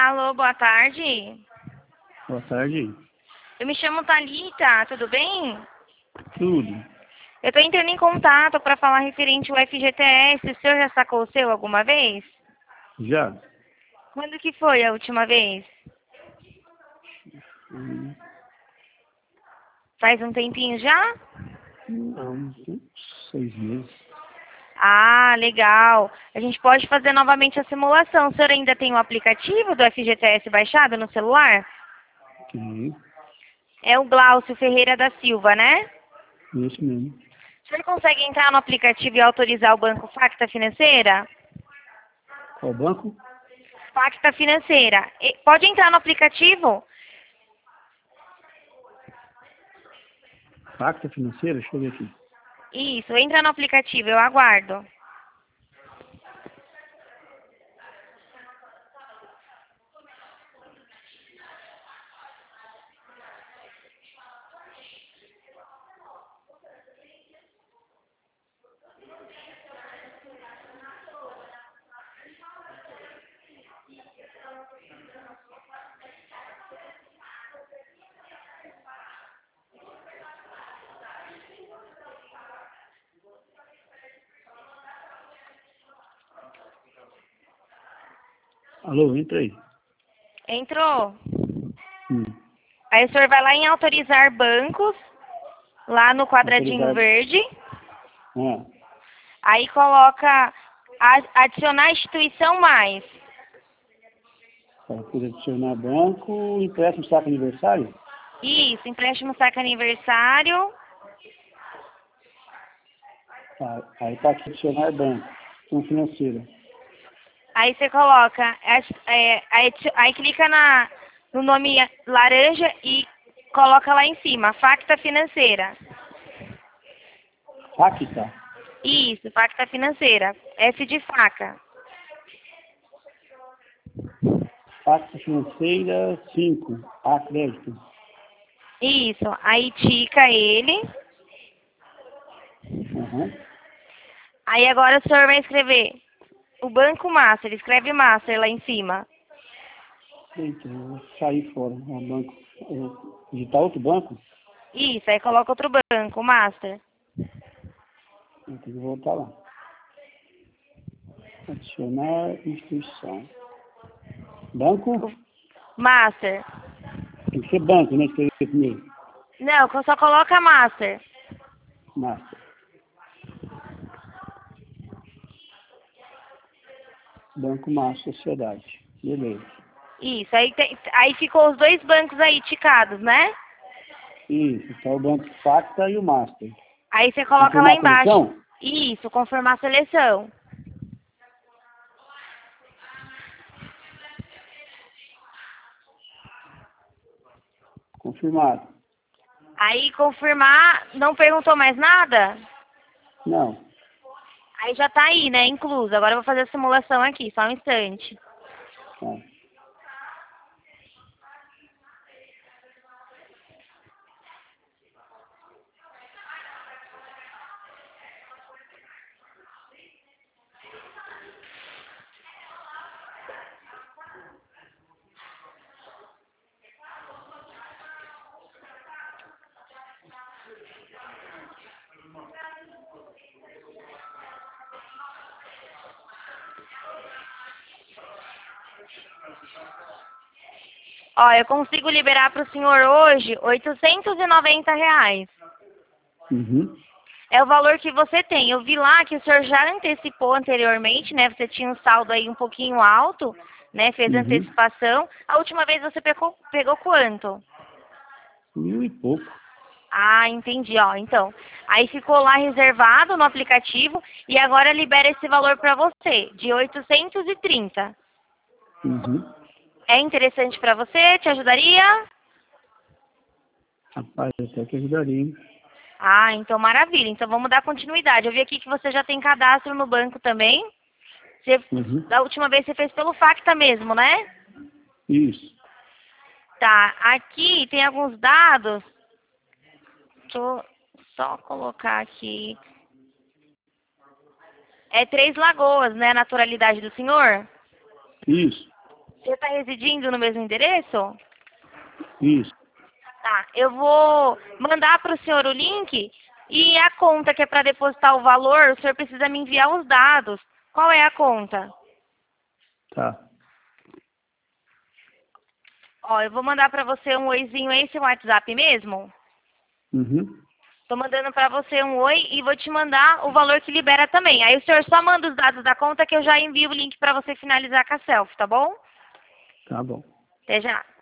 Alô, boa tarde. Boa tarde. Eu me chamo Thalita, tudo bem? Tudo. Eu tô entrando em contato para falar referente ao FGTS. O senhor já sacou o seu alguma vez? Já? Quando que foi a última vez? Hum, Faz um tempinho já? Não, tem 6 meses. Ah, legal. A gente pode fazer novamente a simulação. O senhor ainda tem o aplicativo do FGTS baixado no celular? Tem. É o Glaucio Ferreira da Silva, né? Esse mesmo. O senhor consegue entrar no aplicativo e autorizar o Banco Facta Financeira? Qual banco? Facta Financeira. Pode entrar no aplicativo? Pacta Financeira? Deixa eu ver aqui. Isso, entra no aplicativo, eu aguardo. Alô, entra aí. Entrou? Hum. Aí o senhor vai lá em autorizar bancos, lá no quadradinho Autorizar. verde. Ah, Aí coloca adicionar instituição mais. para adicionar banco, empréstimo saco aniversário? Isso, empréstimo saque aniversário. Tá. Aí tá aqui adicionar banco. Instituição financeira. Aí você coloca, aí clica no nome laranja e coloca lá em cima, Facta Financeira. Pacta. Isso, Facta Financeira. F de faca. Pacta Financeira 5. A crédito. Isso, aí tica ele. Aham. Aí agora o senhor vai escrever o Banco Master, escreve Master lá em cima. Eita, eu vou sair fora. O banco. Digitar outro banco? Isso, aí coloca outro banco, Master. Eu tenho que voltar lá. Adicionar instituição. Banco? Master. Tem que ser banco, né? Escrever primeiro. Não, só coloca Master. Master. Banco Master Sociedade. Beleza. Isso, aí ficou os dois bancos aí ticados, né? Isso, tá o Banco Facta e o Master. Aí você coloca lá Confirmar a embaixo. seleção? Isso, confirmar a seleção. Confirmado. Aí confirmar, não perguntou mais nada? Não. Aí já tá aí, né, incluso. Agora eu vou fazer a simulação aqui, só um instante. Tá. Ó, eu consigo liberar para o senhor hoje R$ 890. Uhum. É o valor que você tem. Eu vi lá que o senhor já antecipou anteriormente, né? Você tinha um saldo aí um pouquinho alto, né? Fez Uhum. antecipação. A última vez você pegou quanto? 1.000 e pouco. Ah, entendi, ó. Então, aí ficou lá reservado no aplicativo e agora libera esse valor para você, de 830. Uhum. É interessante para você? Te ajudaria? Rapaz, até que ajudaria, hein? Ah, então maravilha. Então vamos dar continuidade. Eu vi aqui que você já tem cadastro no banco também. Uhum. Da última vez você fez pelo Facta mesmo, né? Isso. Tá, aqui tem alguns dados. Deixa eu só colocar aqui. É Três Lagoas, né? A naturalidade do senhor? Isso. Você está residindo no mesmo endereço? Isso. Tá, eu vou mandar para o senhor o link e a conta que é para depositar o valor, o senhor precisa me enviar os dados. Qual é a conta? Tá. Ó, eu vou mandar para você um oizinho aí, seu WhatsApp mesmo? Uhum. Tô mandando para você um oi e vou te mandar o valor que libera também. Aí o senhor só manda os dados da conta que eu já envio o link para você finalizar com a selfie, tá bom? Tá bom. Até já.